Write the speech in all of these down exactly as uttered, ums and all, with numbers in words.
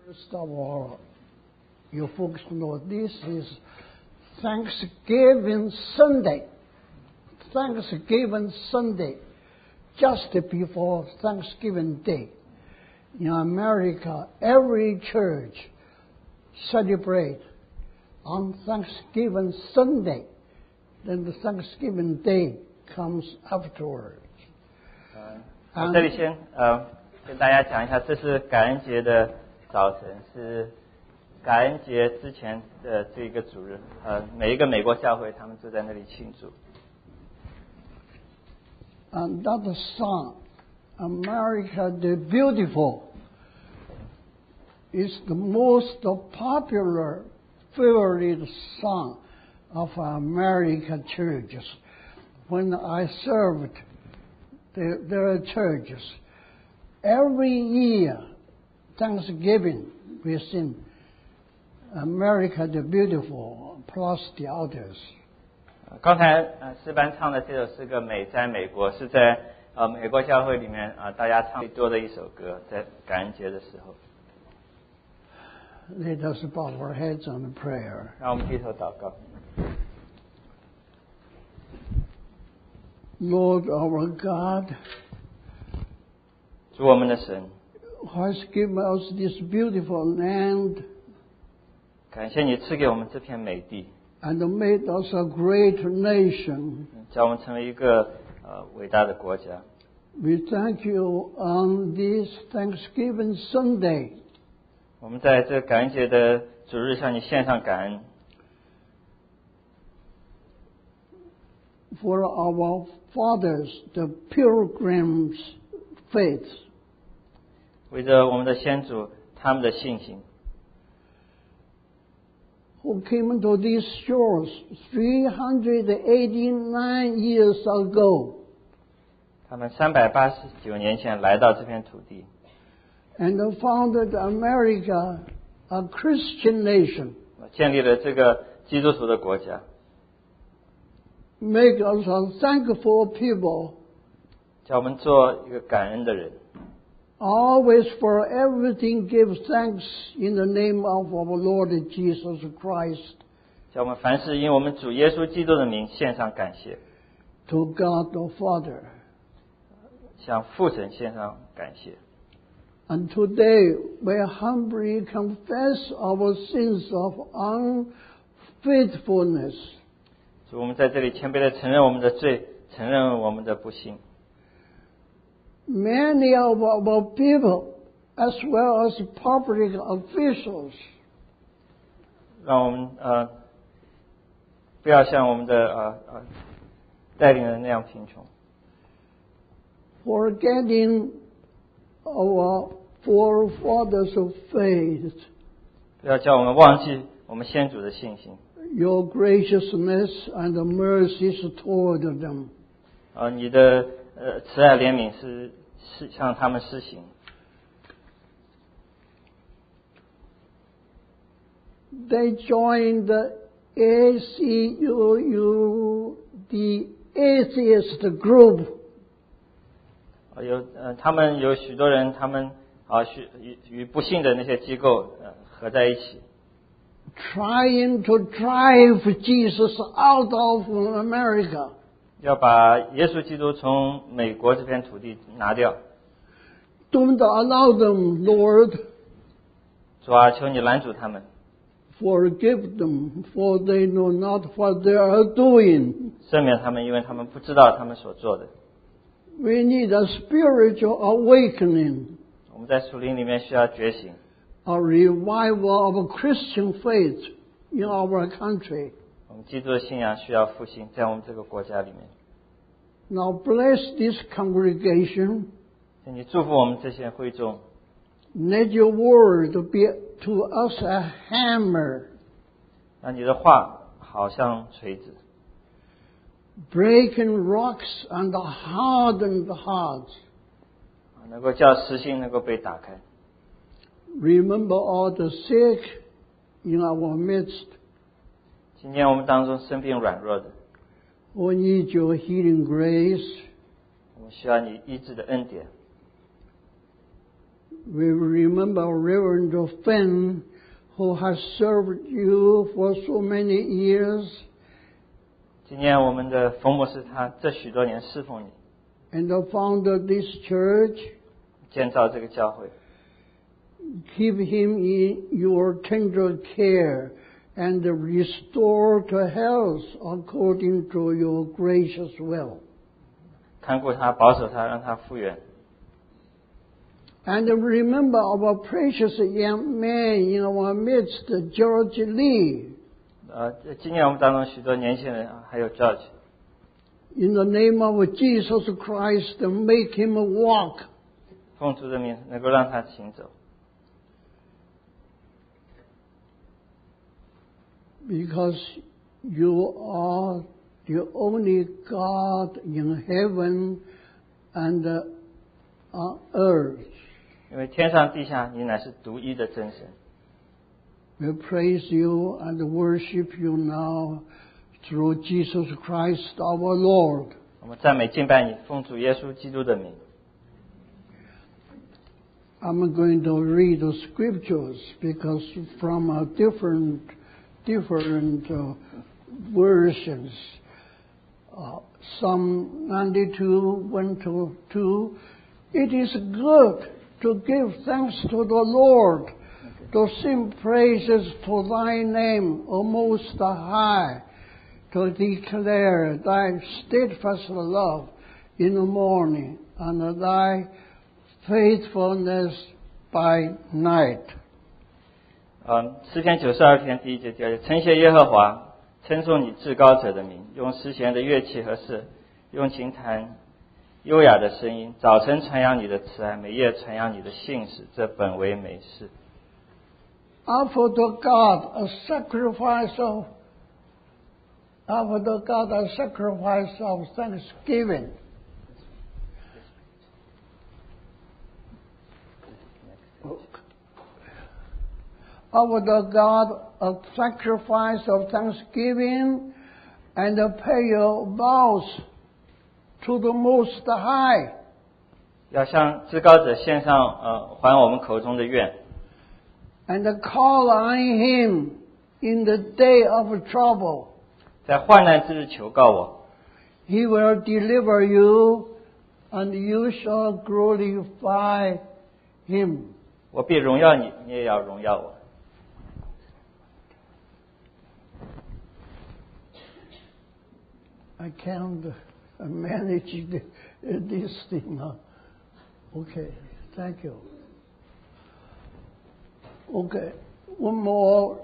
First of all, you folks know this is Thanksgiving Sunday. Thanksgiving Sunday, just before Thanksgiving Day. In America, every church celebrate on Thanksgiving Sunday. Then the Thanksgiving Day comes afterwards. 呃，我这里先呃跟大家讲一下，这是感恩节的早晨，是感恩节之前的这个主日。呃，每一个美国教会他们都在那里庆祝。 And that song, America the Beautiful, is the most popular favorite song of American churches. When I served the, their churches, every year, Thanksgiving, we sing America the Beautiful plus the others. 刚才呃诗班唱的这首诗歌《美在美国》是在呃美国教会里面啊、呃、大家唱最多的一首歌，在感恩节的时候。 Let us bow our heads on prayer. 让我们低头祷告。 Lord our God, 主我们的神， has given us this beautiful land 感谢你赐给我们这片美地， and made us a great nation. 叫我们成为一个呃伟大的国家。 We thank you on this Thanksgiving Sunday 我们在这感恩节的主日向你献上感恩， for our fathers, the pilgrims' faith, 为着我们的先祖他们的信心， who came to these shores three hundred eighty-nine years ago 他们三百八十九年前来到这片土地， and founded America, a Christian nation. 建立了这个基督徒的国家， Make us a thankful people, 叫我们做一个感恩的人， always for everything give thanks in the name of our Lord Jesus Christ, 叫我们凡事因我们主耶稣基督的名献上感谢， to God the Father. 向父神献上感谢。 And today we humbly confess our sins of unfaithfulness. 主，我们在这里谦卑地承认我们的罪，承认我们的不幸。 Many of our people, as well as public officials, 让我们呃不要像我们的呃呃带领人那样贫穷， forgetting our forefathers of faith, 不要叫我们忘记我们先祖的信心。 your graciousness and mercies toward them. 啊、呃，你的呃慈爱怜悯是是向他们施行。 They joined the A C U U, the atheist group, 呃有呃他们有许多人，他们啊许与与不幸的那些机构呃合在一起， trying to drive Jesus out of America. 要把耶稣基督从美国这片土地拿掉。 Don't allow them, Lord. 主啊，求你拦阻他们， Forgive them, for they know not what they are doing. 赦免他们，因为他们不知道他们所做的。 We need a spiritual awakening, 我们在属灵里面需要觉醒， a revival of Christian faith in our country. 我们基督的信仰需要复兴，在我们这个国家里面。 Now bless this congregation. 请你祝福我们这些会众， Let your word be to us a hammer, 让你的话好像锤子， breaking rocks and hardened hearts. 能够叫实心能够被打开。 Remember all the sick in our midst, 今天我们当中生病软弱的， who need your healing grace. 我们需要你医治的恩典。 we remember Reverend Finn, who has served you for so many years. 今年我们的冯牧师他这许多年侍奉你 And founded this church. 建造这个教会 Keep him in your tender care and restore to health according to your gracious will. 看顾他保守他让他复原 And remember our precious young man in our midst, George Lee. 呃，今年我们当中许多年轻人还有 George In the name of Jesus Christ, make him walk. 奉主的名能够让他行走 Because you are the only God in heaven and on earth. 因为天上地下你乃是独一的真神 We praise you and worship you now through Jesus Christ our Lord. 我们赞美敬拜你奉主耶稣基督的名 I'm going to read the scriptures because from a different different uh, versions. Uh, Psalm ninety-two, one to two. It is good to give thanks to the Lord, to sing praises to thy name, O Most High, to declare thy steadfast love in the morning and thy faithfulness by night. 嗯，诗篇九十二篇第一节叫称谢耶和华，称颂你至高者的名，用诗弦的乐器和瑟，用琴弹优雅的声音。早晨传扬你的慈爱，每夜传扬你的信实，这本为美事。 Offer to God a sacrifice of offer to God a sacrifice of thanksgiving. Offer to God a sacrifice of thanksgiving and pay your vows to the Most High. 要向至高者献上呃还我们口中的愿， And call on Him in the day of trouble. 在患难之日求告我， He will deliver you, and you shall glorify Him. 我必荣耀你，你也要荣耀我。 I can't manage this thing. Huh? Okay, thank you. Okay, one more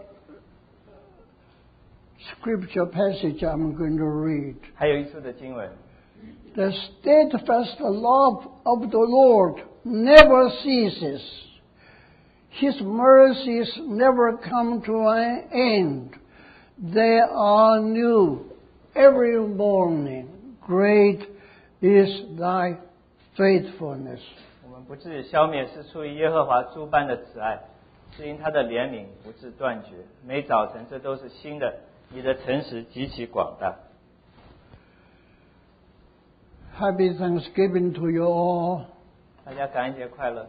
scripture passage I'm going to read. 还有一处的经文， The steadfast love of the Lord never ceases. His mercies never come to an end. They are new every morning. Great is thy faithfulness. 我们不至于消灭，是出于耶和华诸般的慈爱，是因他的怜悯不致断绝。每早晨这都是新的，你的诚实极其广大。 Happy Thanksgiving to you all. 大家感恩节快乐。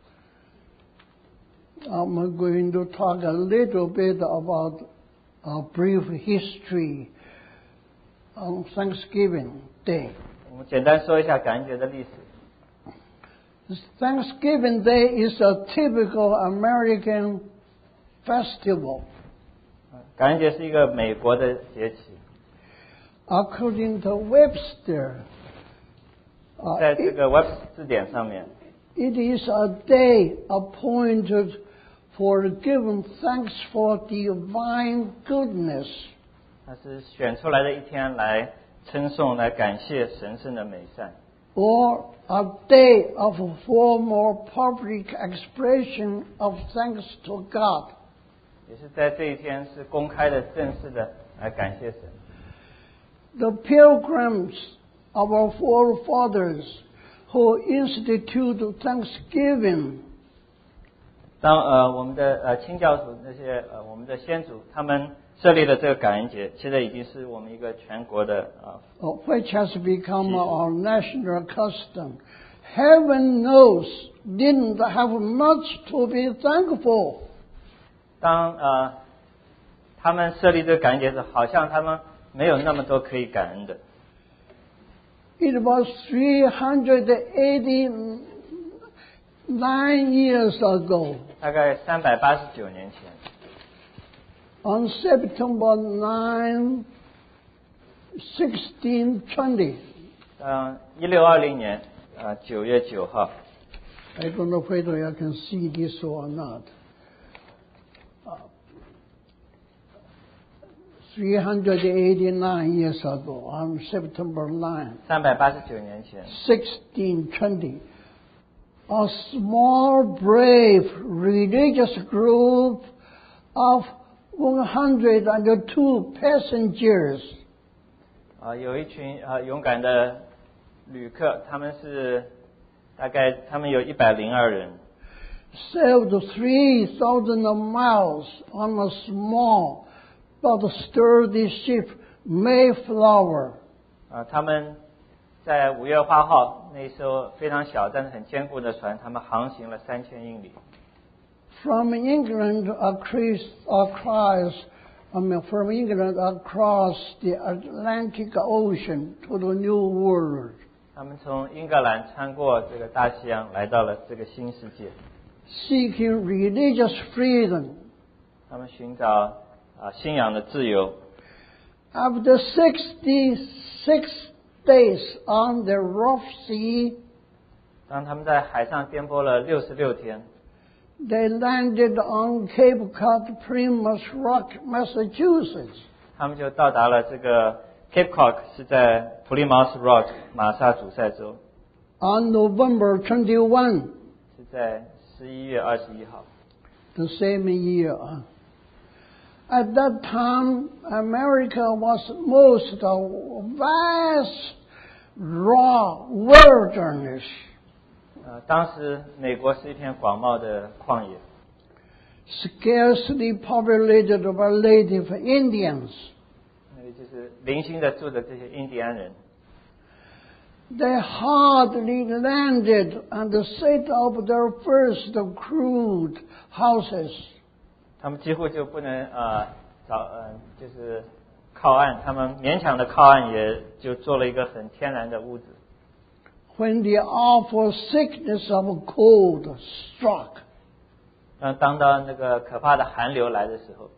I'm going to talk a little bit about a brief history on Thanksgiving Day. 我们简单说一下感恩节的历史。 Thanksgiving Day is a typical American festival. 感恩节是一个美国的节气， According to Webster, uh, 在这 it, 个 Web 字典上面， it is a day appointed for giving thanks for divine goodness. 它是选出来的一天来称颂、来感谢神圣的美善， Or a day of formal public expression of thanks to God. 也是在这一天是公开的、正式的来感谢神。 The pilgrims, our forefathers, who instituted Thanksgiving, 当呃我们的呃清教徒那些呃我们的先祖他们设立了这个感恩节，现在已经是我们一个全国的啊、 uh, which has become our national custom. Heaven knows didn't have much to be thankful. 当呃他们设立这个感恩节时，好像他们没有那么多可以感恩的。 It was three hundred eighty-nine years ago. 大概三百八十九年前。 On September ninth, sixteen twenty. 嗯，一六二零年呃九月九号。 I don't know whether you can see this or not. Uh, three hundred eighty-nine years ago, on September ninth, 三百八十九年前 sixteen twenty, a small, brave religious group of one hundred two passengers 啊、有一群啊、勇敢的旅客，他们是大概他们有一百零二人。 sailed three thousand miles on a small but sturdy ship, Mayflower. 啊、他们在五月花号那艘非常小但是很坚固的船，他们航行了三千英里。 From England across, across, I mean, from England across the Atlantic Ocean to the New World. 他们从英格兰穿过这个大西洋，来到了这个新世界。 Seeking religious freedom. 他们寻找啊、信仰的自由。 After sixty-six days on the rough sea, 当他们在海上颠簸了六十六天， they landed on Cape Cod, Plymouth Rock, Massachusetts. 他们就到达了这个 Cape Cod， 是在 Plymouth Rock 马萨诸塞州。 On November twenty-first, 是在十一月二十一号。 the same year. At that time, America was most a vast, raw wilderness. 呃，当时美国是一片广袤的旷野， Scarcely populated by native Indians. 那里就是零星的住着这些印第安人。 They hardly landed and set up their first crude houses. 他们几乎就不能呃找呃就是靠岸，他们勉强的靠岸，也就做了一个很天然的屋子。 When the awful sickness of cold struck, 嗯，当到那个可怕的寒流来的时候，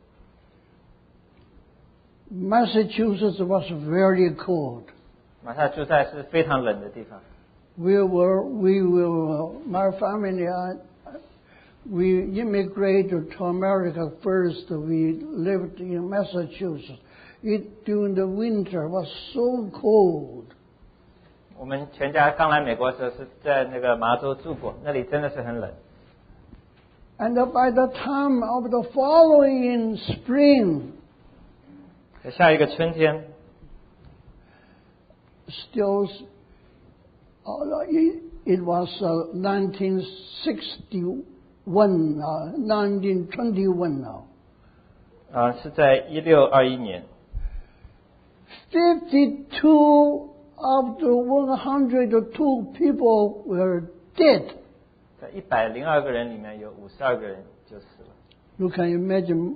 Massachusetts was very cold. 马萨诸塞是非常冷的地方。 We were, we were, my family, I, we immigrated to America first. We lived in Massachusetts. It, during the winter, was so cold. 我们全家刚来美国的时候是在那个麻州住过，那里真的是很冷。 And by the time of the following spring, 在下一个春天， still, uh, it, it was uh, nineteen sixty-one, uh, nineteen twenty-one now. 啊、是在一六二一年， fifty-two of the one hundred two people were dead. 在一百零二个人里面有五十二个人就死了。 You can imagine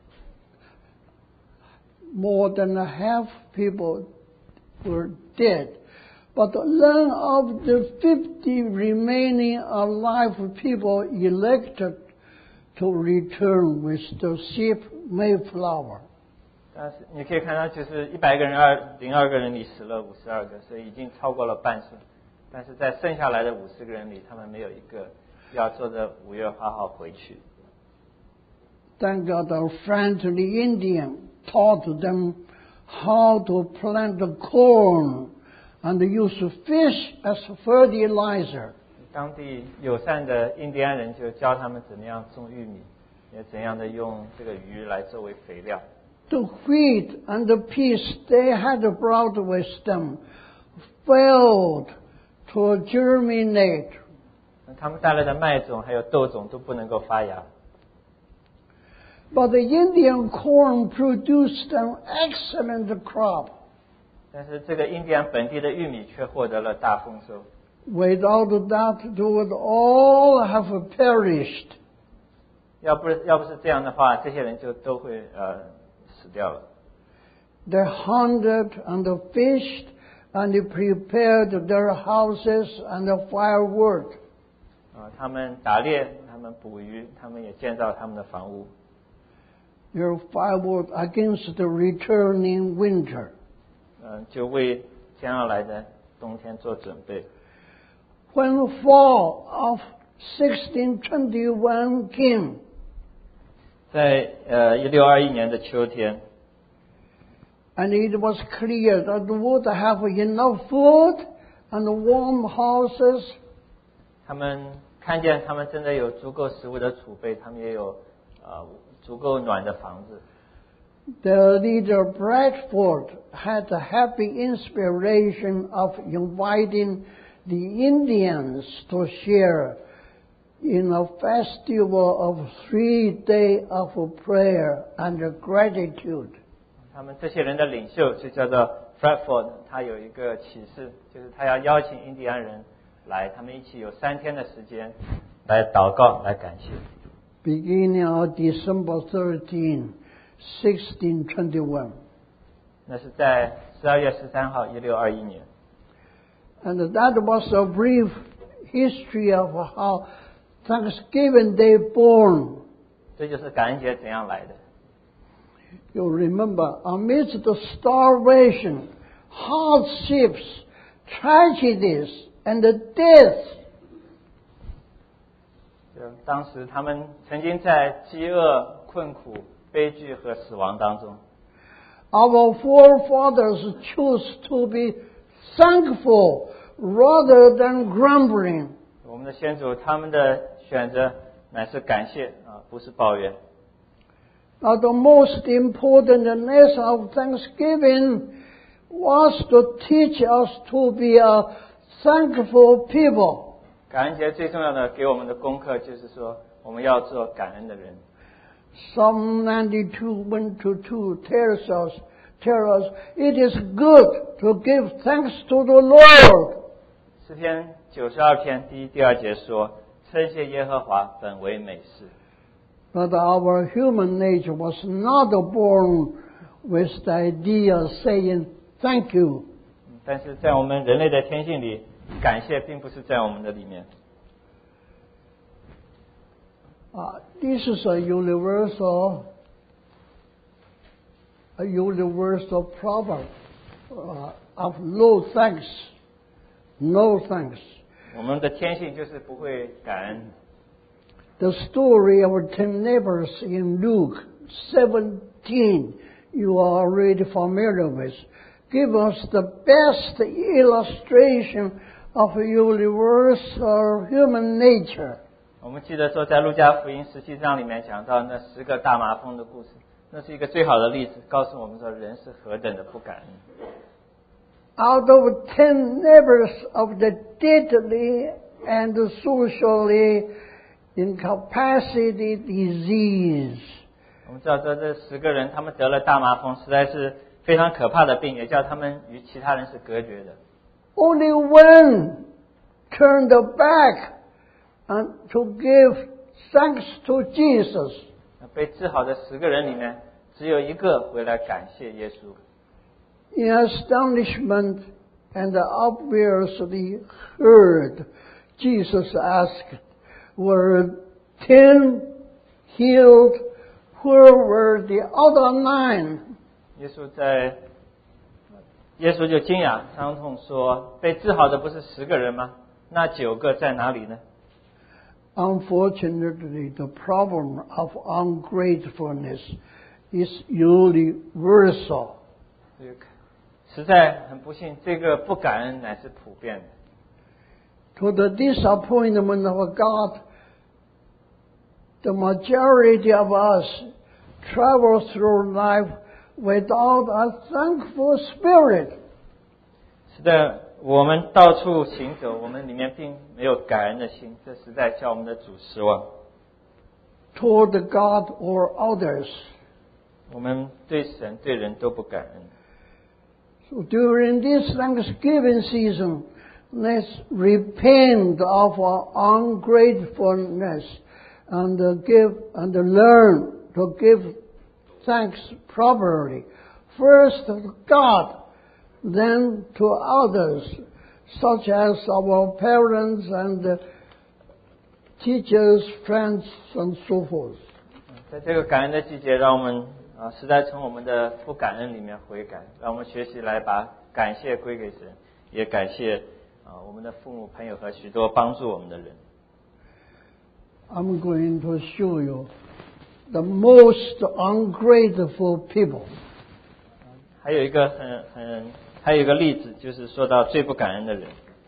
more than a half people were dead. But none of the fifty remaining alive people elected to return with the ship Mayflower. 但是你可以看到，就是一百个人二零二个人里死了五十二个，所以已经超过了半数。但是在剩下来的五十个人里，他们没有一个要坐着五月花号回去。 Thank God our friendly Indian taught them how to plant the corn and use fish as fertilizer. 当地友善的印第安人就教他们怎么样种玉米，也怎样的用这个鱼来作为肥料。 The wheat and the peas they had brought with them failed to germinate. 他们带来的麦种还有豆种都不能够发芽。 But the Indian corn produced an excellent crop. 但是这个印第安本地的玉米却获得了大丰收。 Without that, they would all have perished. 要不是要不是这样的话，这些人就都会呃死掉了。 They hunted and fished and they prepared their houses and the firewood. 啊，他们打猎，他们捕鱼，他们也建造他们的房屋。 Their firewood against the returning winter. 嗯，就为将要来的冬天做准备。 When the fall of sixteen twenty-one came, 在呃一六二一年的秋天。 And it was clear that they would have enough food and warm houses. 他们看见他们真的有足够食物的储备，他们也有呃足够暖的房子。 The leader Bradford had the happy inspiration of inviting the Indians to share in a festival of three days of prayer and gratitude. 他们这些人的领袖就叫做 Bradford， 他有一个启示，就是他要邀请印第安人来，他们一起有三天的时间来祷告，来感谢。 Beginning of December thirteenth, sixteen twenty-one. 那是在十二月十三号，一六二一年。 And that was a brief history of how Thanksgiving Day born. 这就是感恩节怎样来的。 You remember, amidst the starvation, hardships, tragedies, and the death. 当时他们曾经在饥饿、困苦、悲剧和死亡当中。 Our forefathers chose to be thankful rather than grumbling. 我们的先祖他们的选择乃是感谢啊，不是抱怨。 Now the most important lesson of Thanksgiving was to teach us to be a thankful people. 感恩节最重要的给我们的功课就是说，我们要做感恩的人。 Psalm ninety-two, one to two tells us, tells us it is good to give thanks to the Lord. 诗篇九十二篇第一、第二节说：“称谢耶和华，本为美事。” But our human nature was not born with the idea of saying thank you. 但是在我们人类的天性里，感谢并不是在我们的里面。 Uh, this is a universal, a universal problem uh, of no thanks, no thanks. 我们的天性就是不会感恩。 The story of ten lepers in Luke seventeen, you are already familiar with, give us the best illustration of universal human nature. 我们记得说，在路加福音十七章里面讲到那十个大麻风的故事，那是一个最好的例子，告诉我们说人是何等的不感恩。 Out of ten lepers of the deadly and socially incapacity disease. 我们知道说这十个人他们得了大麻风，实在是非常可怕的病，也叫他们与其他人是隔绝的。 Only one turned back and to give thanks to Jesus. 被治好的十个人里面，只有一个回来感谢耶稣。 In astonishment and obviously heard, Jesus asked, "Were ten healed? Where were the other nine?" 耶稣在，耶稣就惊讶伤痛说：“被治好的不是十个人吗？那九个在哪里呢？” Unfortunately, the problem of ungratefulness is universal. 实在很不幸，这个不感恩乃是普遍的。 To the disappointment of God, the majority of us travel through life without a thankful spirit. 是的，我们到处行走，我们里面并没有感恩的心，这实在叫我们的主失望。 Toward God or others. 我们对神、对人都不感恩。 So during this Thanksgiving season, let's repent of our ungratefulness and uh, give and learn to give thanks properly. First to God, then to others, such as our parents and uh, teachers, friends, and so forth. 在这个感恩的季节，让我们啊，实在从我们的不感恩里面悔改，让我们学习来把感谢归给神，也感谢啊我们的父母、朋友和许多帮助我们的人。 I'm going to show you the most ungrateful people. 还有一个很很还有一个例子，就是说到最不感恩的人。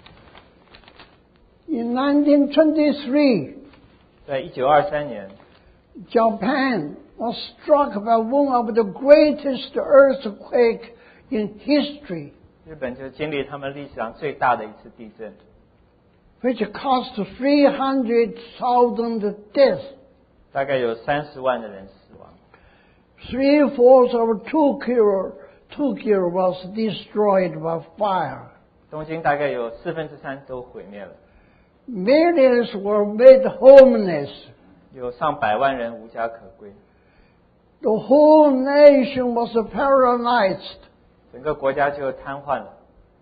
In nineteen twenty-three, 在一九二三年 Japan was struck by one of the greatest earthquakes in history, 日本就经历他们历史上最大的一次地震， which caused three hundred thousand deaths. 大概有三十万的人死亡， Three-fourths of Tokyo, Tokyo was destroyed by fire. 东京大概有四分之三都毁灭了， Millions were made homeless. 有上百万人无家可归， The whole nation was paralyzed. 整个国家就瘫痪了。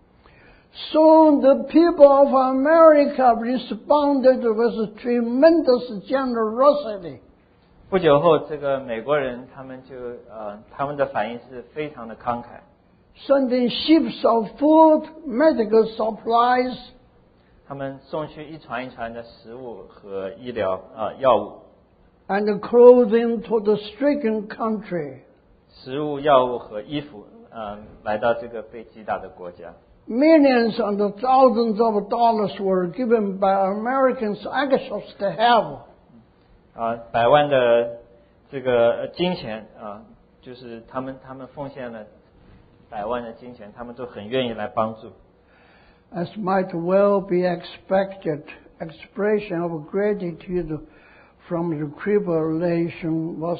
So the people of America responded with tremendous generosity. 不久后，这个美国人他们就呃，他们的反应是非常的慷慨， Sending ships of food, medical supplies, 他们送去一船一船的食物和医疗啊、呃、药物， and clothing to the stricken country. 食物、药物和衣服，呃，来到这个被击打的国家。 Millions and thousands of dollars were given by Americans anxious to have. 啊，百万的这个金钱啊，就是他们他们奉献了百万的金钱，他们都很愿意来帮助。 As might well be expected, expression of gratitude from the tribulation was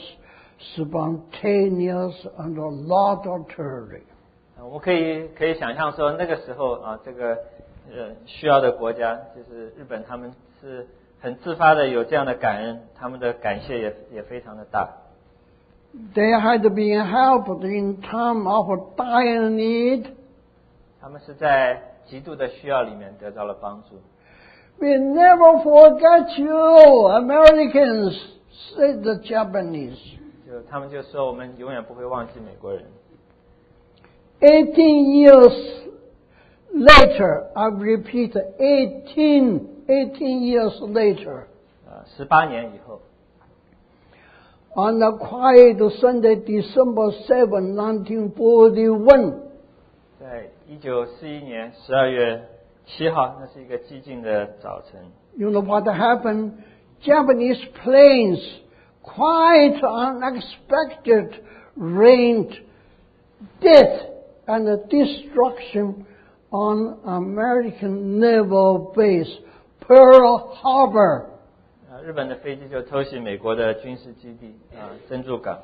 spontaneous and laudatory. 我们可以可以想象说，那个时候啊，这个呃需要的国家就是日本，他们是很自发的有这样的感恩，他们的感谢也也非常的大。 They had been helped in time of dire need. 他们是在极度的需要里面得到了帮助。 We never forget you, Americans, said the Japanese. 就他们就说，我们永远不会忘记美国人。 Eighteen years later, I repeat, eighteen, eighteen years later, 呃，十八年以后， on a quiet Sunday, December seventh, nineteen forty-one, 在一九四一年十二月七号，那是一个寂静的早晨。 you know what happened? Japanese planes, quite unexpected, rained death and destruction on American naval base, Pearl Harbor. 啊，日本的飞机就偷袭美国的军事基地啊，珍珠港，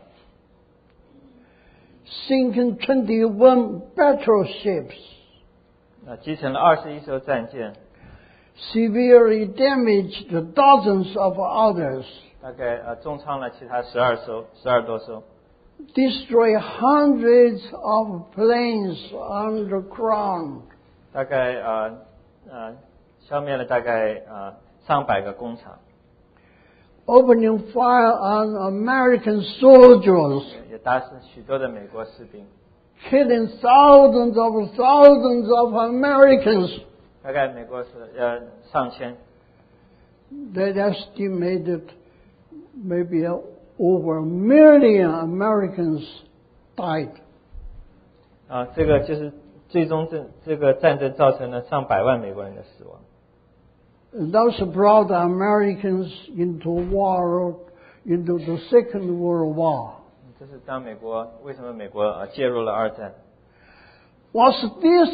Sinking twenty-one battleships, 啊，击沉了二十一艘战舰， severely damaged dozens of others, 大概呃重创了其他十二艘，十二多艘， destroyed hundreds of planes underground. 大概呃呃消灭了大概呃上百个工厂， Opening fire on American soldiers, 也打死许多的美国士兵， killing thousands of thousands of Americans. 大概美国是呃上千， They estimated maybe over a million Americans died. 啊，这个就是最终这这个战争造成了上百万美国人的死亡。 Those brought the Americans into war, into the Second World War. 这是当美国为什么美国呃介入了二战？ Was this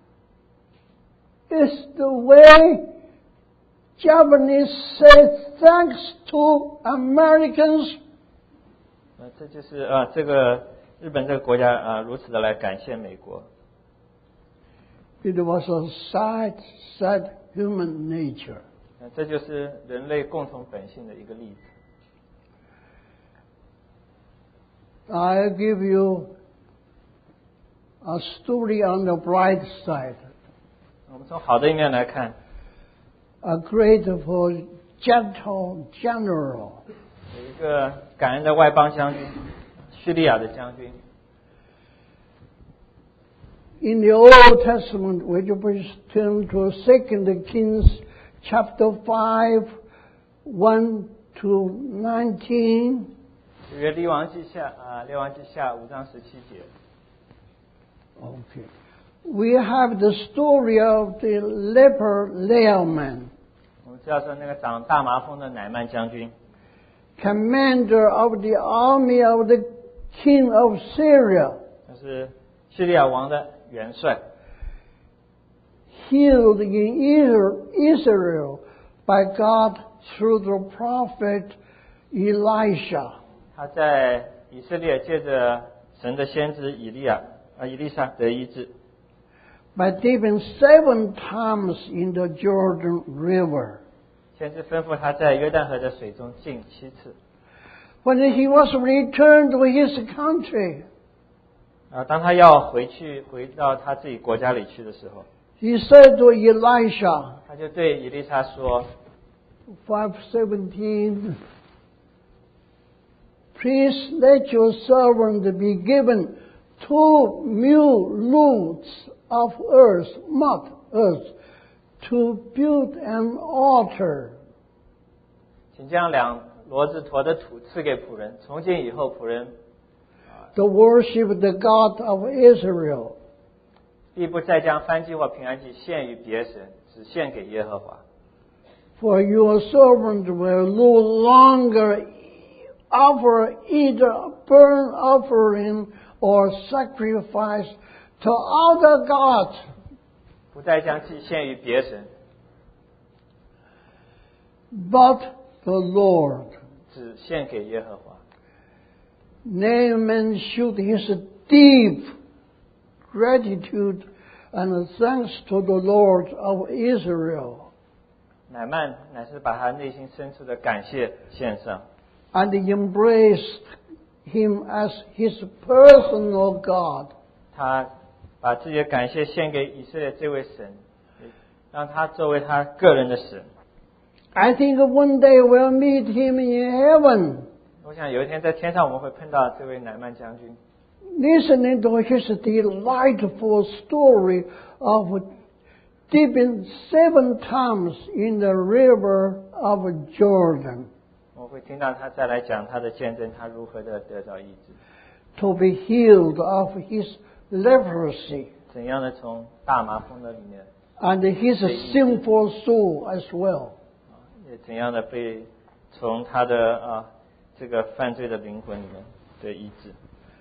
is the way Japanese said thanks to Americans? 呃，这就是啊这个日本这个国家啊如此的来感谢美国。 It was a sad, sad human nature. 这就是人类共同本性的一个例子。 I give you a story on the bright side. 我们从好的一面来看 A grateful, gentle general. 有一个感恩的外邦将军，叙利亚的将军。 In the Old Testament, would you please turn to Second Kings chapter five, one to nineteen. 约列王记下啊，列王记下五章十七节。 Okay. We have the story of the leper Naaman, 我们知道说那个长大麻风的乃曼将军， commander of the army of the king of Syria, 他是叙利亚王的元帅， healed in Israel by God through the prophet Elisha. 他在以色列借着神的先知以利亚啊以利沙得医治。 By dipping seven times in the Jordan River. 先知吩咐他在约旦河的水中浸七次。 When he was returned to his country, 啊，当他要回去回到他自己国家里去的时候， he said to Elisha, 他就对以利沙说 five seventeen, Please let your servant be given two mule loads of earth, mud earth, to build an altar. 请将两骡子驮的土赐给仆人，从今以后仆人 To worship the God of Israel. 必不再将燔祭或平安祭献于别神，只献给耶和华。 For your servant will no longer offer either burnt offering or sacrifice to other gods. 不再将祭献于别神， But the Lord. 只献给耶和华。 Naaman showed his deep gratitude and thanks to the Lord of Israel, 乃曼乃是把他内心深处的感谢献上， and embraced him as his personal God. 他把自己的感谢献给以色列这位神，让他作为他个人的神。 I think one day we'll meet him in heaven, 我想有一天在天上我们会碰到这位乃曼将军， listening to his delightful story of dipping seven times in the river of Jordan 我会听到他再来讲他的见证，他如何的得到医治， to be healed of his leprosy 怎样的从大麻风的里面， and his sinful soul as well. 也怎样的被从他的啊这个犯罪的灵魂里面的医治。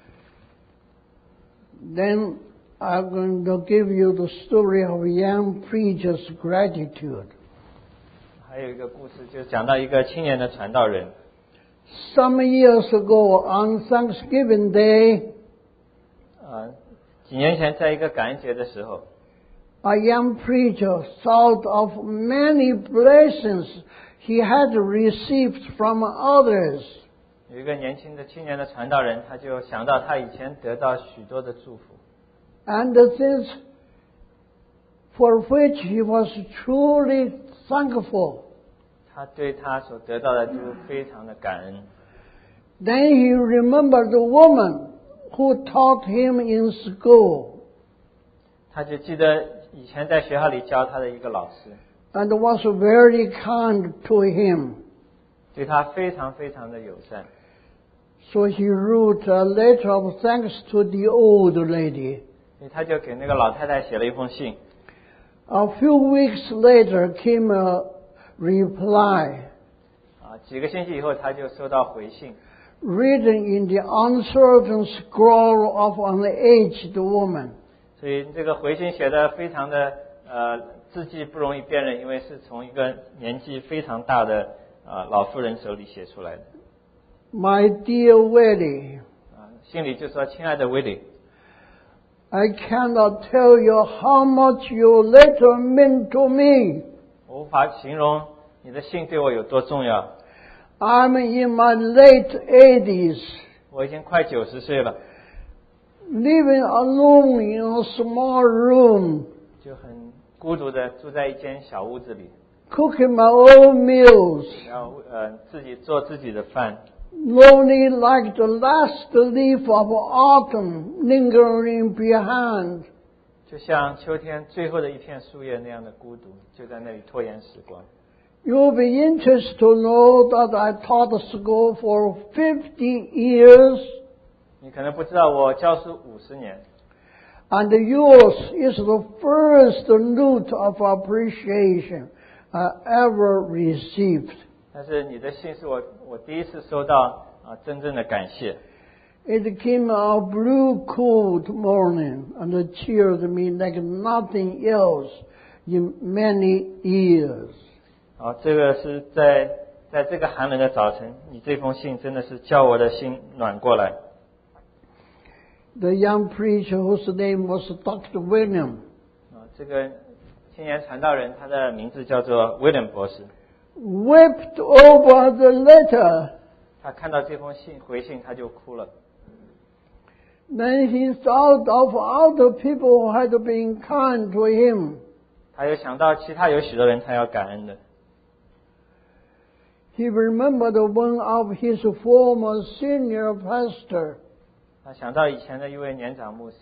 Then I'm going to give you the story of young preacher's gratitude. 还有一个故事，就讲到一个青年的传道人。 Some years ago on Thanksgiving Day, 啊，几年前在一个感恩节的时候， a young preacher thought of many blessings he had received from others. 有一个年轻的青年的传道人，他就想到他以前得到许多的祝福， And the things for which he was truly thankful. 他对他所得到的都非常的感恩。 Then he remembered the woman who taught him in school 他就记得以前在学校里教他的一个老师， and was very kind to him. 对他非常非常的友善， So he wrote a letter of thanks to the old lady. 所以他就给那个老太太写了一封信。 A few weeks later came a reply 啊，几个星期以后他就收到回信， written in the uncertain scroll of an aged woman. 所以这个回信写的非常的呃字迹不容易辨认，因为是从一个年纪非常大的啊老妇人手里写出来的。 My dear Willie, 啊，信里就说：“亲爱的威利， I cannot tell you how much your letter meant to me. 我无法形容你的信对我有多重要。 I'm in my late eighties, 我已经快九十岁了， living alone in a small room, 就很孤独的住在一间小屋子里， cooking my own meals, 然后呃自己做自己的饭， lonely like the last leaf of autumn lingering behind. 就像秋天最后的一片树叶那样的孤独，就在那里拖延时光。 You'll be interested to know that I taught school for fifty years, 你可能不知道，我教书五十年， and yours is the first note of appreciation I ever received. 但是你的信是我我第一次收到啊真正的感谢。 It came a blue cold morning and cheered me like nothing else in many years. 啊，这个是在在这个寒冷的早晨，你这封信真的是叫我的心暖过来。 The young preacher whose name was Doctor William 啊，这个青年传道人，他的名字叫做威廉博士。 wept over the letter. 他看到这封信回信，他就哭了。 Then he thought of other people who had been kind to him. 他又想到其他有许多人他要感恩的。 He remembered one of his former senior pastor 他想到以前的一位年长牧师，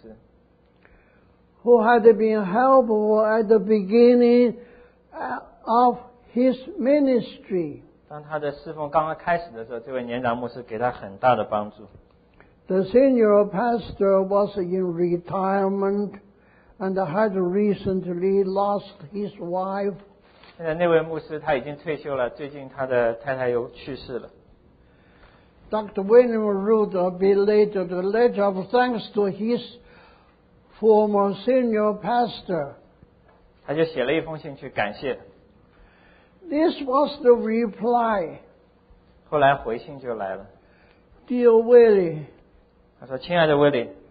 who had been helpful at the beginning of his ministry. 当他的侍奉刚刚开始的时候，这位年长牧师给他很大的帮助。 The senior pastor was in retirement and had recently lost his wife. 现在那位牧师他已经退休了，最近他的太太又去世了。 Doctor William wrote a belated letter of thanks to his former senior pastor. 他就写了一封信去感谢。 This was the reply. 后来回信就来了， Dear Willie, 他说：“亲爱的威廉，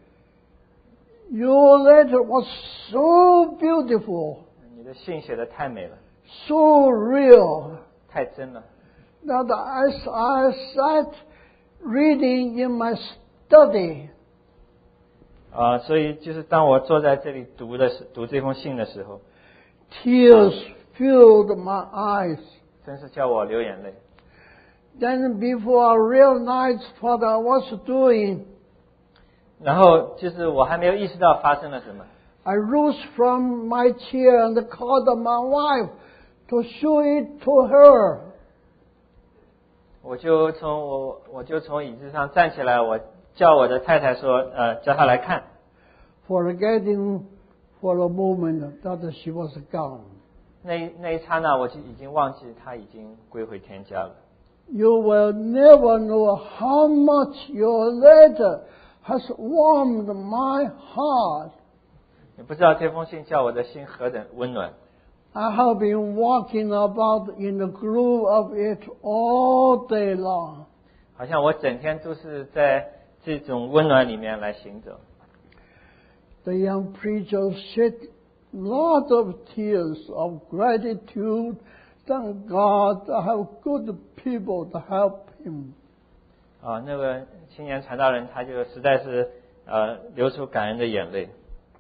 your letter was so beautiful, 你的信写得太美了， so real, 太真了。 that as I sat reading in my study, 啊，所以就是当我坐在这里读的时读这封信的时候， tears filled my eyes. 真是叫我流眼泪。 Then before I realized what I was doing, 然后就是我还没有意识到发生了什么， I rose from my chair and called my wife to show it to her. 我就从我我就从椅子上站起来，我叫我的太太说，呃，叫她来看。 Forgetting for a moment that she was gone. 那一那一刹那，我就已经忘记她已经归回天家了。 You will never know how much your letter has warmed my heart. 你不知道这封信叫我的心何等温暖。 I have been walking about in the glow of it all day long. 好像我整天都是在这种温暖里面来行走。 The young preacher shed lots of tears of gratitude. Thank God I have good people to help him. 啊，那个青年传道人他就实在是呃流出感恩的眼泪。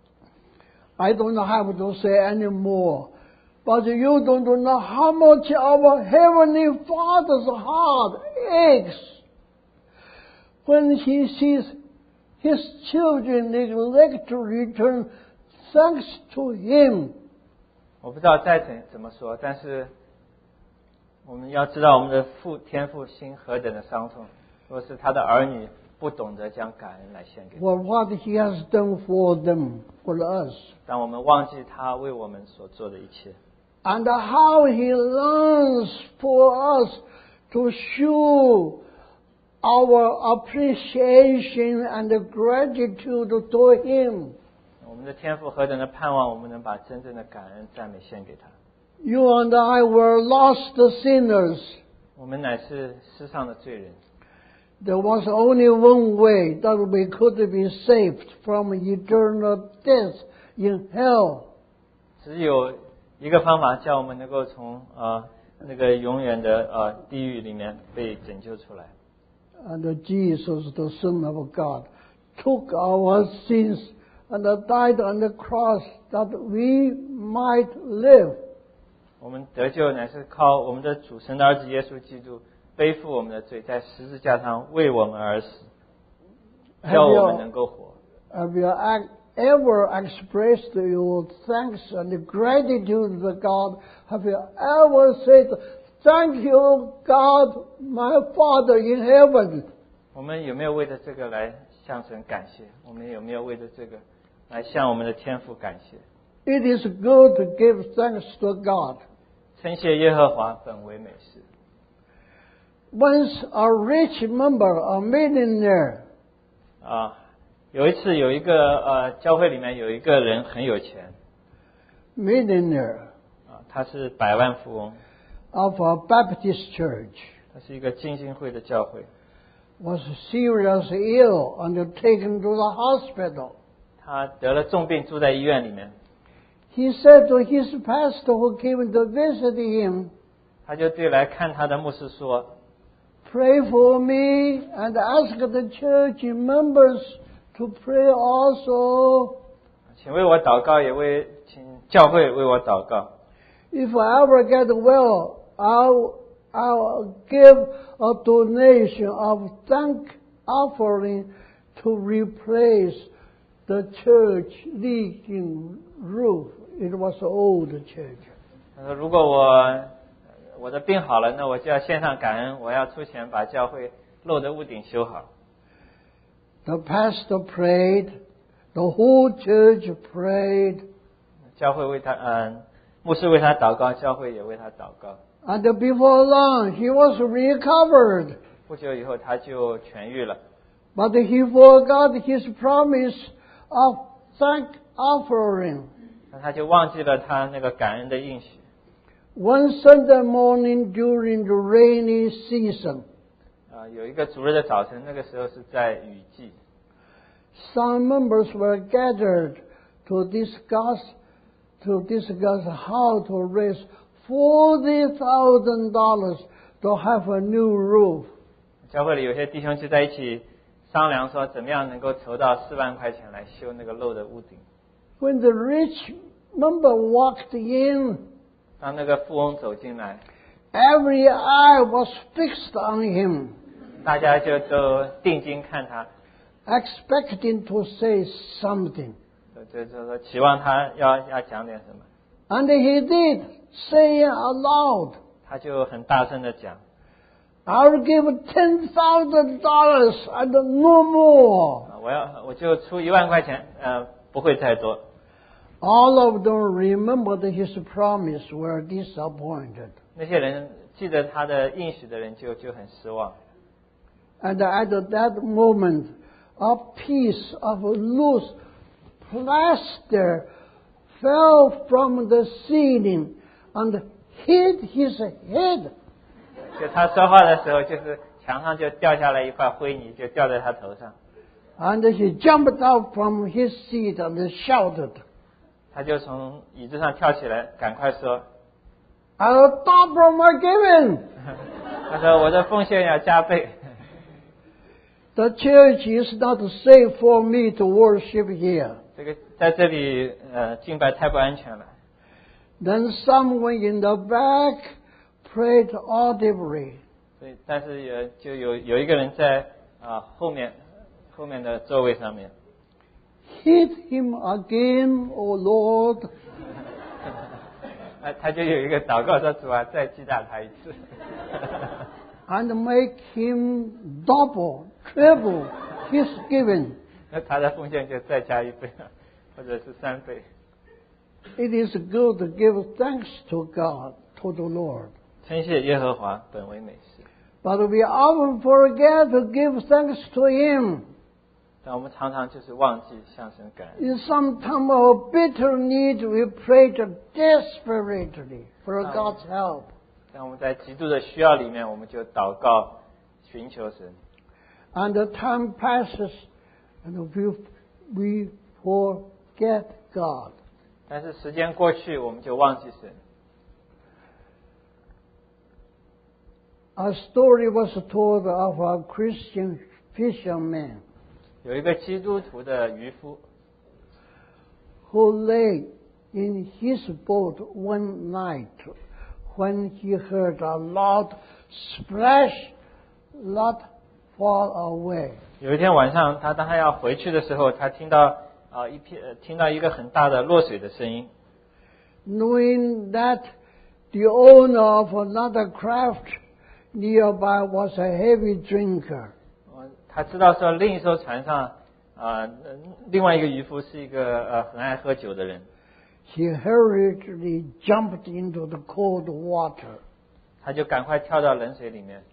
I don't have to say any more, but you don't know how much our Heavenly Father's heart aches when He sees His children neglect to return thanks to Him. 我不知道再怎怎么说，但是我们要知道我们的父天父心何等的伤痛，若是他的儿女不懂得将感恩来献给他， For what He has done for them, for us, 当我们忘记他为我们所做的一切， and how He longs for us to show our appreciation and gratitude to Him. 我们的天父何等的盼望我们能把真正的感恩赞美献给他。 You and I were lost sinners. 我们乃是世上的罪人， There was only one way that we could be saved from eternal death in hell. 只有一个方法，叫我们能够从呃那个永远的呃地狱里面被拯救出来。 And Jesus, the Son of God, took our sins and died on the cross that we might live. 我们得救乃是靠我们的主神的儿子耶稣基督背负我们的罪，在十字架上为我们而死，叫我们能够活。 Have you ever expressed your thanks and gratitude to God? Have you ever said, "Thank you, God, my Father in heaven"? 我们有没有为着这个来向神感谢？我们有没有为着这个来向我们的天父感谢？ It is good to give thanks to God. 称谢耶和华本为美事。 Once a rich member, a millionaire, 啊，有一次有一个呃教会里面有一个人很有钱， millionaire 啊，他是百万富翁， of a Baptist church, 他是一个浸信会的教会， was seriously ill and taken to the hospital. 他得了重病，住在医院里面。 He said to his pastor who came to visit him, 他就对来看他的牧师说 "Pray for me and ask the church members to pray also. 请为我祷告，也为请教会为我祷告。 If I ever get well, I'll, I'll give a donation of thank offering to replace the church leaking roof." It was an old church. 他说如果我我的病好了，那我就要献上感恩，我要出钱把教会漏的屋顶修好。 The pastor prayed. The whole church prayed. 教会为他，嗯，牧师为他祷告，教会也为他祷告。 And before long, he was recovered. 不久以后，他就痊愈了。 But he forgot his promise of thank offering. 那他就忘记了他那个感恩的应许。 One Sunday morning during the rainy season, 啊，有一个主日的早晨，那个时候是在雨季。 some members were gathered to discuss to discuss how to raise forty thousand dollars to have a new roof. 教会里有些弟兄就在一起商量说，怎么样能够筹到四万块钱来修那个漏的屋顶。 When the rich member walked in, 当那个富翁走进来， every eye was fixed on him, 大家就都定睛看他， expecting to say something. 就就说期望他要要讲点什么。 And he did, saying aloud, 他就很大声的讲， "I'll give ten thousand dollars and no more." 啊我要我就出一万块钱，呃，不会太多。 All of them remembered his promise were disappointed. 那些人记得他的应许的人就就很失望。 And at that moment, a piece of loose plaster fell from the ceiling and hit his head. 就他说话的时候，就是墙上就掉下来一块灰泥，就掉在他头上。 And he jumped out from his seat and shouted, 他就从椅子上跳起来，赶快说 "I'll double my giving." 他说我的奉献要加倍。 The church is not safe for me to worship here. 这个在这里呃敬拜太不安全了。 Then someone in the back prayed audibly. 所以但是有就有有一个人在啊、后面后面的座位上面， Hit him again, O Lord. 啊他就有一个祷告说主啊再击打他一次。 And make him double, triple his giving. 那他的奉献就再加一倍，或者是三倍。 It is good to give thanks to God, to the Lord. 称谢耶和华本为美事， But we often forget to give thanks to Him. 但我们常常就是忘记向神感恩。 In some time of bitter need, we pray desperately for God's help. 但我们在极度的需要里面，我们就祷告，寻求神。 And the time passes, and we, we forget God. 但是时间过去，我们就忘记神。 A story was told of a Christian fisherman 有一个基督徒的渔夫， who lay in his boat one night when he heard a loud splash, lot fall away. 有一天晚上，他当他要回去的时候，他听到啊、呃、一片、呃、听到一个很大的落水的声音。 Knowing that the owner of another craft nearby was a heavy drinker, 他知道说另一艘船上啊、呃、另外一个渔夫是一个呃很爱喝酒的人， he hurriedly jumped into the cold water. 他就赶快跳到冷水里面。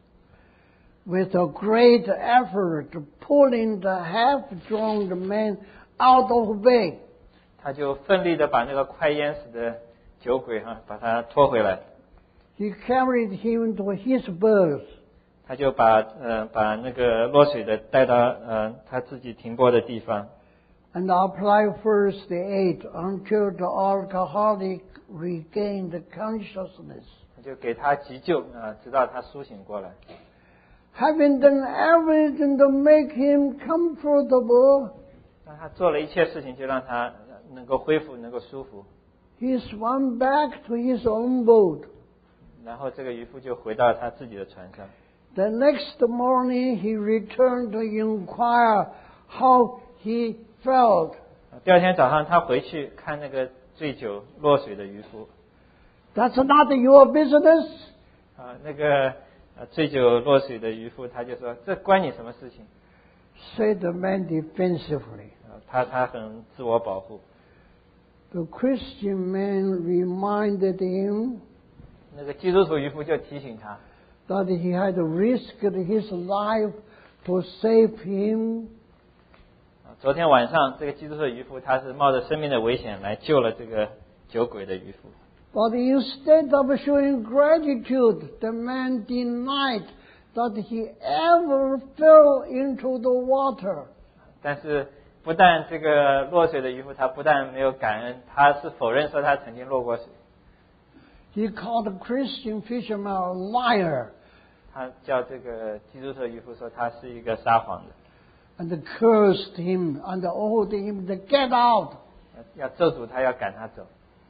With a great effort, pulling the half-drowned man out of the bay. 他就奋力的把那个快淹死的酒鬼哈、啊、把他拖回来。 He carried him to his berth. 他就把呃把那个落水的带到呃他自己停泊的地方， And applied first aid until the alcoholic regained consciousness. 他就给他急救啊、呃，直到他苏醒过来。 Having done everything to make him comfortable, 那他做了一切事情，就让他能够恢复，能够舒服。 he swam back to his own boat. 然后这个渔夫就回到他自己的船上。 The next morning he returned to inquire how he felt. 第二天早上，他回去看那个醉酒落水的渔夫。 That's not your business. 啊，那个呃醉酒落水的渔夫，他就说：“这关你什么事情？” Said the man defensively. 啊，他他很自我保护。 The Christian man reminded him 那个基督徒渔夫就提醒他， that he had risked his life to save him. 昨天晚上这个基督徒的渔夫，他是冒着生命的危险来救了这个酒鬼的渔夫。 But instead of showing gratitude, the man denied that he ever fell into the water. 但是不但这个落水的渔夫，他不但没有感恩，他是否认说他曾经落过水。 He called the Christian fisherman a liar 他叫这个基督徒的渔夫说他是一个撒谎的， and cursed him and ordered him to get out. 要咒诅他，要赶他走。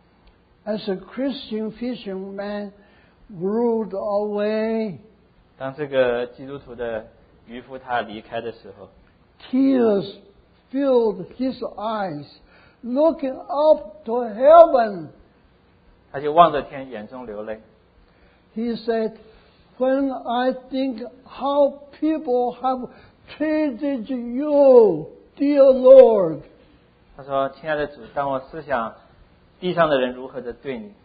As a Christian fisherman rowed away, 当这个基督徒的渔夫他离开的时候， tears filled his eyes, looking up to heaven. 他就望着天，眼中流泪。 He said, when I think how people have treated you, dear Lord, 他说：“亲爱的主，当我思想地上的人如何的对你，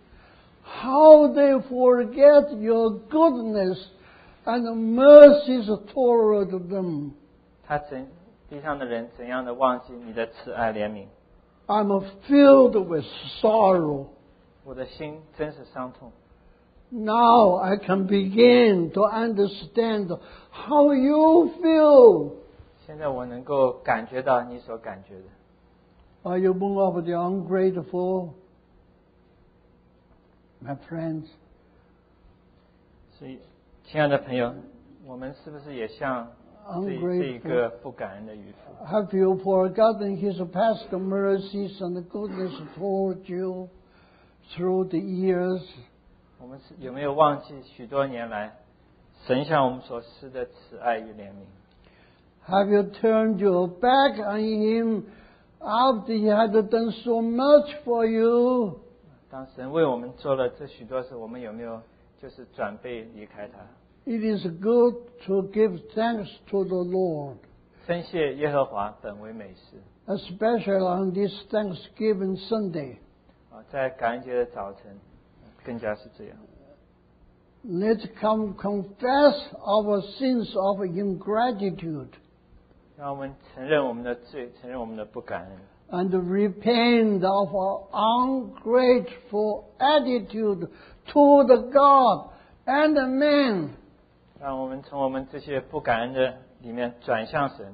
how they forget your goodness and mercies toward them. 他怎地上的人怎样的忘记你的慈爱怜悯， I'm filled with sorrow. 我的心真是伤痛。 Now I can begin to understand how you feel. 现在我能够感觉到你所感觉的。 Are you one of the ungrateful, my friends? 所以，亲爱的朋友，我们是不是也像这这一个不感恩的渔夫？ Have you forgotten His past mercies and goodness toward you through the years? 我们是有没有忘记许多年来神向我们所施的慈爱与怜悯？ Have you turned your back on Him after He had done so much for you? 当神为我们做了这许多事，我们有没有就是转背离开他？ It is good to give thanks to the Lord, 称谢耶和华本为美事。 especially on this Thanksgiving Sunday. 啊，在感恩节的早晨，更加是这样。 Let's come confess our sins of ingratitude 让我们承认我们的罪，承认我们的不感恩， and repent of our ungrateful attitude toward God and man. 让我们从我们这些不感恩的里面转向神。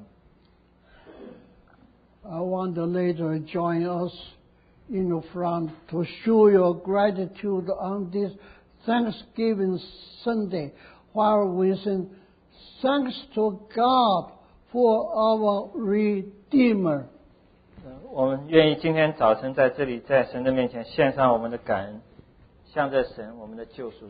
I want to later join us in the front to show your gratitude on this Thanksgiving Sunday while we sing thanks to God for our Redeemer. 我们愿意今天早晨在这里在神的面前献上我们的感恩，向着神我们的救赎主。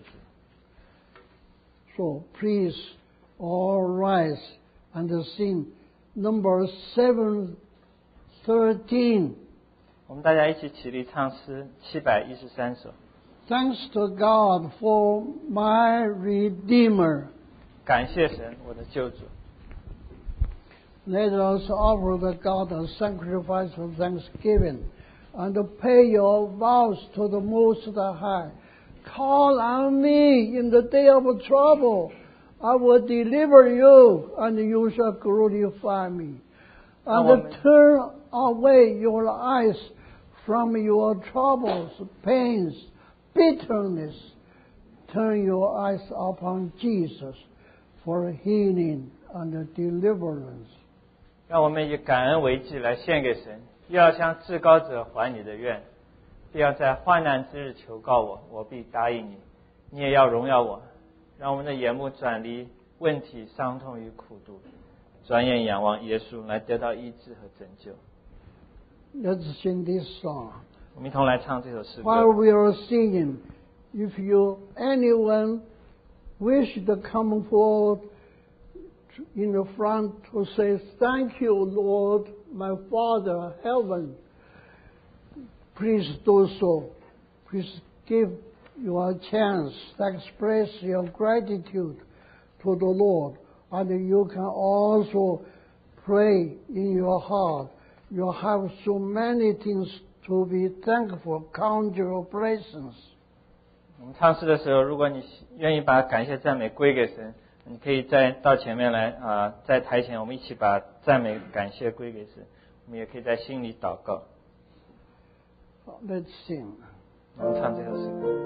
So please all rise and sing number seven thirteen. 我们大家一起起立唱诗七百一十三首。 Thanks to God for my Redeemer. 感谢神，我的救主。 Let us offer the God a sacrifice of thanksgiving and pay your vows to the Most High. Call on me in the day of trouble. I will deliver you, and you shall glorify me. And turn away your eyes from your troubles, pains, bitterness. Turn your eyes upon Jesus for healing and deliverance. 让我们以感恩为祭来献给神，又要向至高者还你的愿，必要在患难之日求告我，我必答应你。你也要荣耀我，让我们的眼目转离问题、伤痛与苦毒，转眼仰望耶稣，来得到医治和拯救。 Let's sing this song. 我们一同来唱这首诗歌。 While we are singing, if you anyone wish to come forward in the front to say, thank you, Lord, my Father, heaven, please do so. Please give your chance to express your gratitude to the Lord. And you can also pray in your heart. You have so many things to be thankful. Count your blessings. 我们唱诗的时候，如果你愿意把感谢赞美归给神，你可以再到前面来啊、呃，在台前我们一起把赞美感谢归给神。我们也可以在心里祷告。 Let's sing. 我们唱这首诗歌。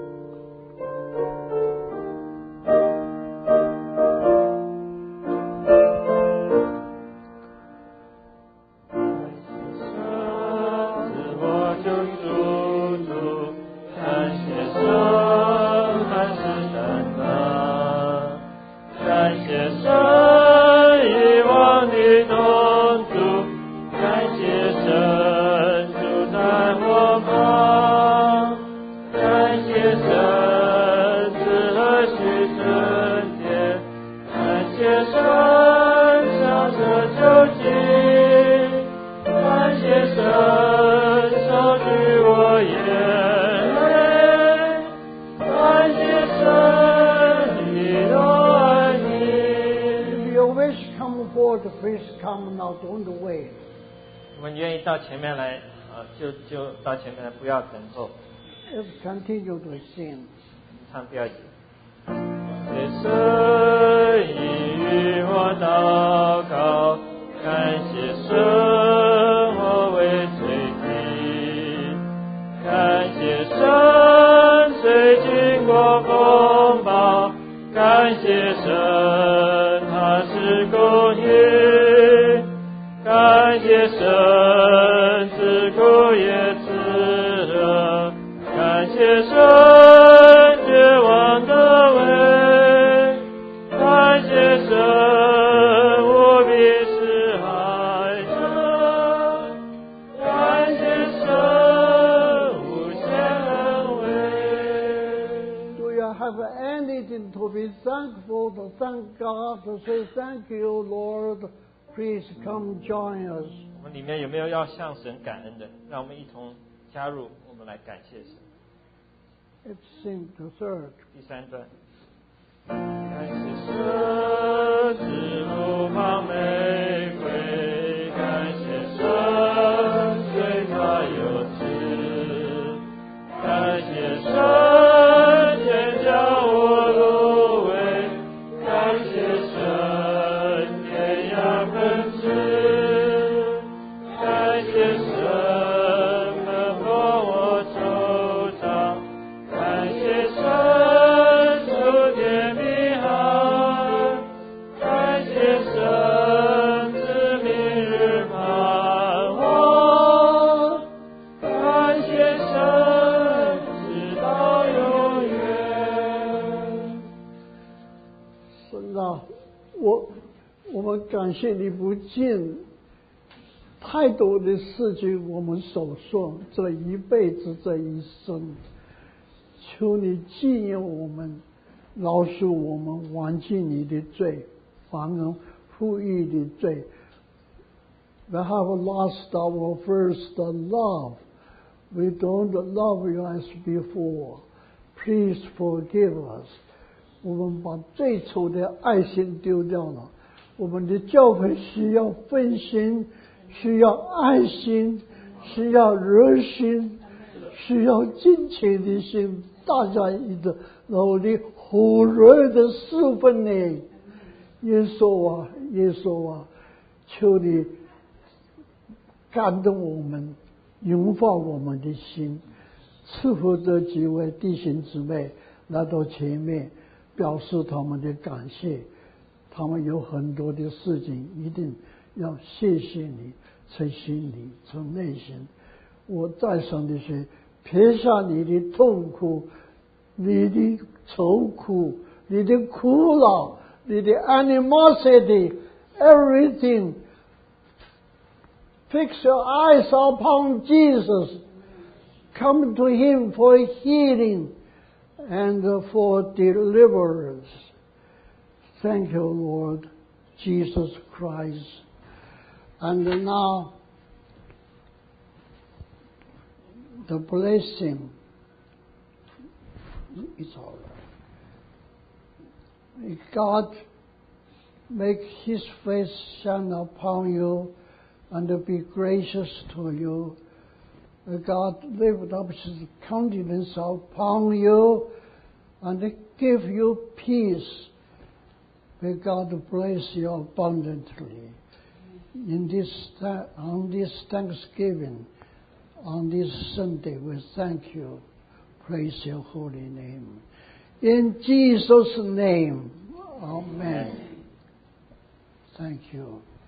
Please come now, don't wait. 我们愿意到前面来，啊，就就到前面来，不要等候。 Let's continue to sing. 唱第二节。谢神应我祷告，感谢神我为罪地，感谢神虽经过风暴，感谢神他是公义。感谢神自古也自热，感谢神绝望的为，感谢神无比是爱神，感谢神无限恩惠。 Do you have anything to be thankful to thank God to say thank you, Lord? Please come join us. 我们里面有没有要向神感恩的？让我们一同加入，我们来感谢神。 Let's sing the third. 第三段。感谢神之路旁玫瑰，感谢神虽他有知，感谢神先将我入围，感谢神。感谢那我我们感谢你不尽太多的事情我们所说，这一辈子这一生，求你纪念我们，饶恕我们忘记你的罪，忘恩负义的罪。We have lost our first love. We don't love you as before. Please forgive us. 我们把最初的爱心丢掉了。我们的教会需要分心，需要爱心，需要热心，需要尽情的心，大家一个努力火热的侍奉你。耶稣啊，耶稣啊，求你感动我们，融化我们的心，赐福这几位弟兄姊妹来到前面，表示他们的感谢。他们有很多的事情一定要谢谢你，从心里从内心。我再三的说，撇下你的痛苦，你的愁苦，你的苦恼，你的 animosity, everything. Fix your eyes upon Jesus. Come to Him for healing and for deliverance. Thank you, Lord Jesus Christ. And now, the blessing is all right. May God make His face shine upon you and be gracious to you. May God lift up His countenance upon you and give you peace. May God bless you abundantly. In this on this Thanksgiving, on this Sunday, we thank you. Praise your holy name. In Jesus' name, amen. Thank you.